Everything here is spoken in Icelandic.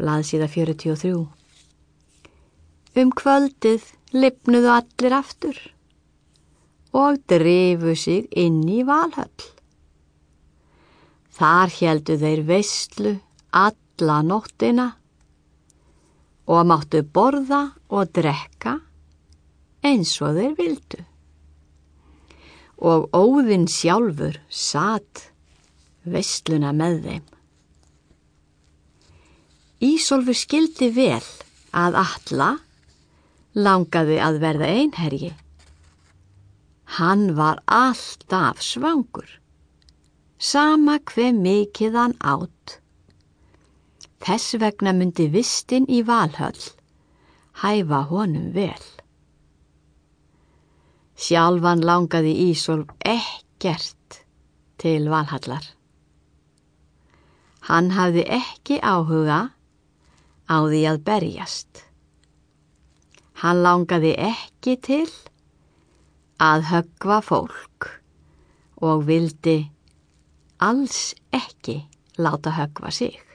blaðsíða 43. Kvöldið lifnuðu allir aftur og drifu sig inn í Valhöll. Þar héldu þeir veislu alla nóttina og máttu borða og drekka eins og þeir vildu. Og Óðinn sjálfur sat veisluna með þeim. Ísólfur skildi vel að Atla langaði að verða einherji. Hann var alltaf svangur, sama hve mikið hann át. Þess vegna myndi vistin í Valhöll hæfa honum vel. Sjálfan langaði Ísólf ekkert til Valhallar. Hann hafði ekki áhuga á því að berjast. Hann langaði ekki til að höggva fólk og vildi alls ekki láta höggva sig.